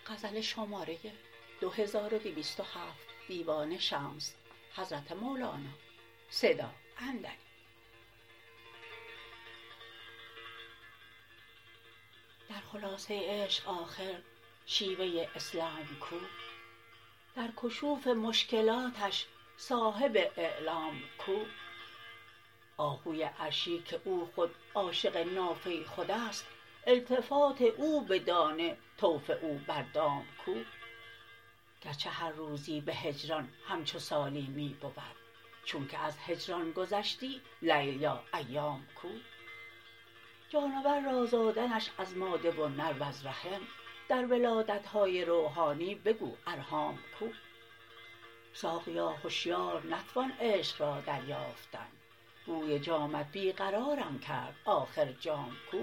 غزل شماره 2207 دیوان شمس حضرت مولانا صدا اندری. در خلاصه عشق آخر شیوه اسلام کو، در کشوف مشکلاتش صاحب اعلام کو. آهوی عرشی که او خود عاشق نافه خود است، التفات او به دانه طوف او بر دام کو. گرچه هر روزی به هجران همچو سالی می بود، چون که از هجران گذشتی لیل یا ایام کو. جانور را زادنش از ماده و نر وز رحم، در ولادت های روحانی بگو ارحام کو. ساقیا هشیار نتوان عشق را دریافتن، بوی جامت بی قرارم کرد آخر جام کو.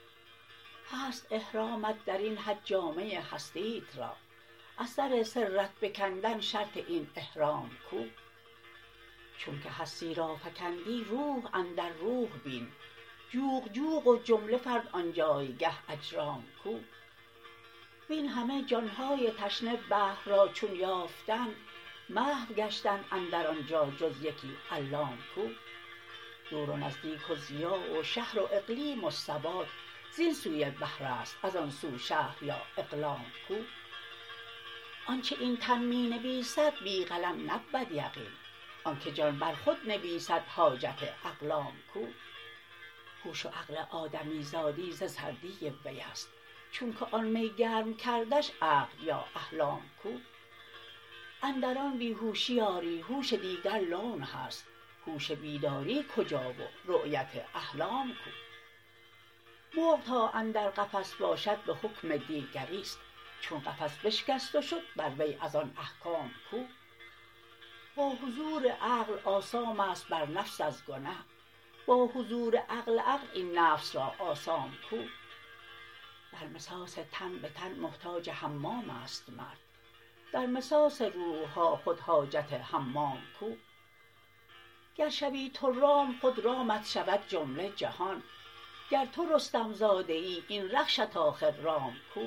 هست احرامت در این حج جامه هستیت را، از سر سرت بکندن شرط این احرام کو. چون که هستی را فکندی روح اندر روح بین، جوق جوق و جمله فرد آن جایگه اجرام کو. وین همه جان های تشنه بحر را چون یافتند، محو گشتند اندر آنجا جز یکی علام کو. دور و نزدیک و ضیاع و شهر و اقلیم و ثبات، زین سوی بحر است از آن سو شهر یا اقلام کو. آنچه این تن می نویسد بی قلم نبود یقین، آنکه جان بر خود نویسد حاجت اقلام کو. هوش و عقل آدمی زادی ز سردی وی است، چونک آن می گرم کردش عقل یا احلام کو. اندر آن بی هوشی آری هوش دیگر لون هست، هوش بیداری کجا و رؤیت احلام کو. مرغ تا اندر قفس باشد به حکم دیگری است، چون قفس بشکست و شد بر وی از آن احکام کو. با حضور عقل آثام است بر نفس از گنه، با حضور عقل این نفس را آثام کو. در مساس تن به تن محتاج حمام است مرد، در مساس روح ها خود حاجت حمام کو. گر شوی تو رام خود رامت شود جمله جهان، گر تو رستم زاده ای این رخشت آخر رام کو.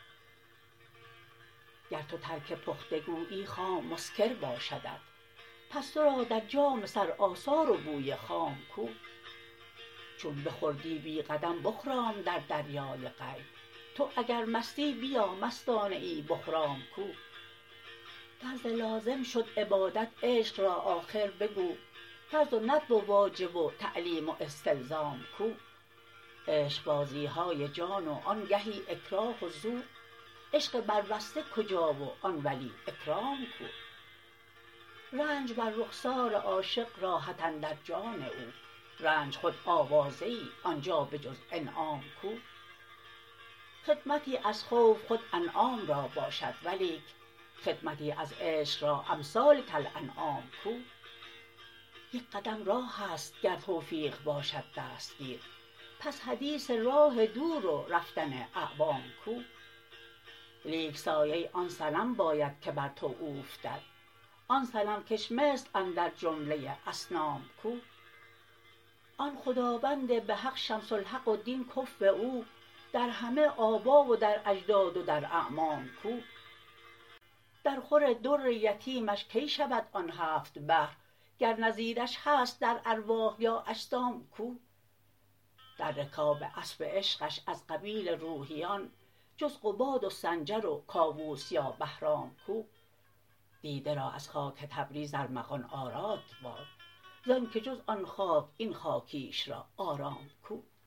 گر تو ترک پخته گویی خام مسکر باشدت، پس تو را در جام سر آثار و بوی خام کو. چون بخوردی بی قدم بخرام در دریای غیب، تو اگر مستی بیا مستانه ای بخرام کو. فرض لازم شد عبادت عشق را آخر بگو، فرض و ندب و واجب و تعلیم و استلزام کو. عشق بازی های جان و آنگهی اکراه و زور، عشق بربسته کجا و آن ولی اکرام کو. رنج بر رخسار عاشق راحت اندر جان او، رنج خود آوازه ای آنجا به جز انعام کو. خدمتی از خوف خود انعام را باشد، ولیک خدمتی از عشق را امثال کالانعام کو. یک قدم راه است گر توفیق باشد دستگیر، پس حدیث راه دور و رفتن اعوام کو. لیک سایه آن صنم باید که بر تو اوفتد، آن صنم کش مثل اندر جمله اصنام کو. آن خداوند به حق شمس الحق و دین کفو او، در همه آبا و در اجداد و در اعمام کو. درخور در یتیمش کی شود آن هفت بحر، گر نظیرش هست در ارواح یا اجسام کو. در رکاب اسب عشقش از قبیل روحیان، جز قباد و سنجر و کاووس یا بهرام کو. دیده را از خاک تبریز ارمغان آراد باد، زانک جز آن خاک این خاکیش را آرام کو.